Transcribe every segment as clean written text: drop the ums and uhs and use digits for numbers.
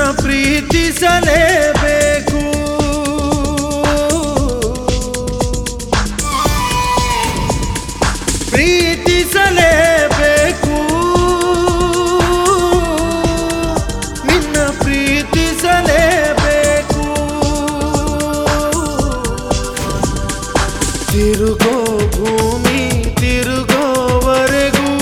ಪ್ರೀತಿಸಲೇಬೇಕು. ಪ್ರೀತಿಸಲೇಬೇಕು, ನಿನ್ನ ಪ್ರೀತಿಸಲೇಬೇಕು. ತಿರುಗೋ ಭೂಮಿ ತಿರುಗೋವರೆಗೂ,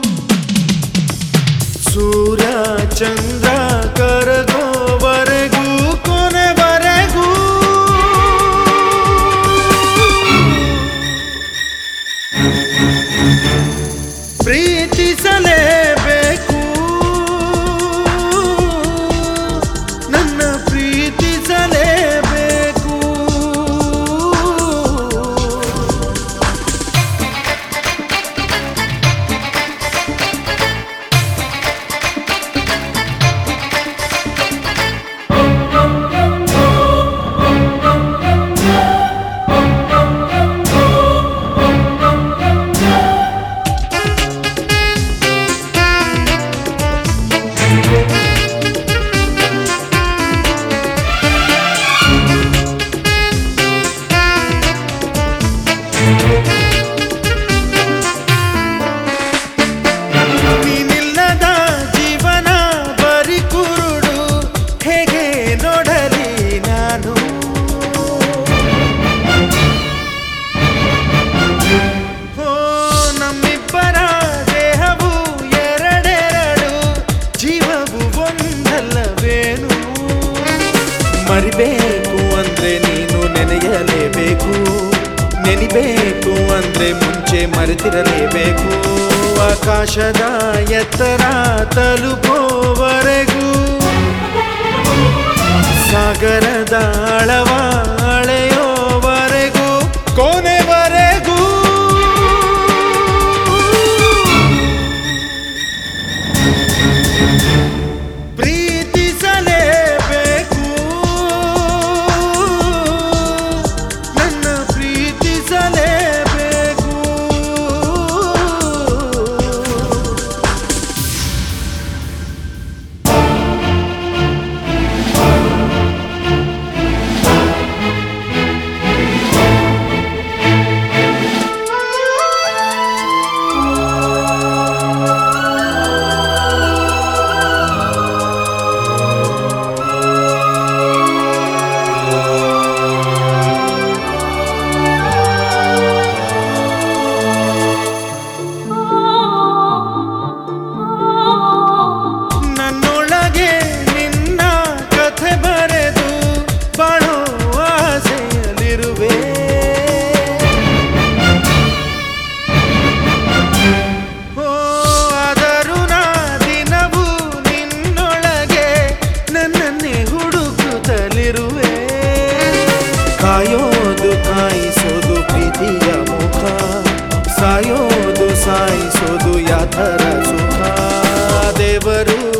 ಸೂರ್ಯ ಚಂದ್ರ ಕರಗೋವರೆಗೂ, ಕೊನೆವರೆಗೂ ಪ್ರೀತಿಸಲೇಬೇಕು, ನನ್ನ ಪ್ರೀತಿಸಲೇಬೇಕು. ನೀನಿಲ್ಲದ ಜೀವನ ಬರಿ ಕುರುಡು, ಹೇಗೆ ನೋಡಲಿ ನಾನು. ಓ ನಮ್ಮಿಬ್ಬರ ದೇಹವು ಎರಡೆರಡು, ಜೀವವು ಒಂದಲ್ಲವೇನು. ಮರಿಬೇಕು ಅಂದ್ರೆ ನೀನು ನೆನೆಯಲೇಬೇಕು, ನೆನಿಬೇಕು ಅಂದ್ರೆ ಮುಂಚೆ ಮರೆತಿರಲೇಬೇಕು. ಆಕಾಶದ ಎತ್ತರ ತಲುಪೋವರೆಗೂ, ಸಾಗರದ ಆಳವ ಅಳೆಯೋವರೆಗೂ, ಕೊನೆವರೆಗೂ ಪ್ರೀತಿಸಲೇಬೇಕು, ನನ್ನ ಪ್ರೀತಿಸಲೇಬೇಕು. ನನ್ನೊಳಗೆ ನಿನ್ನ ಕಥೆ ಬರೆದು ಬಾಳೋ ಆಸೆಯಲ್ಲಿರುವೆ. ಓ ಆದರೂ ನಾ ದಿನವೂ ನಿನ್ನೊಳಗೆ ನನ್ನನ್ನೇ ಹುಡುಕುತ್ತಲಿರುವೆ. ಕಾಯೋದು ಕಾಯಿಸೋದು ಪ್ರೀತಿಯ ಮುಖ, ಸಾಯೋದು ಸಾಯಿಸೋದು ಯಾಥರ ಸುಖ. ದೇವರು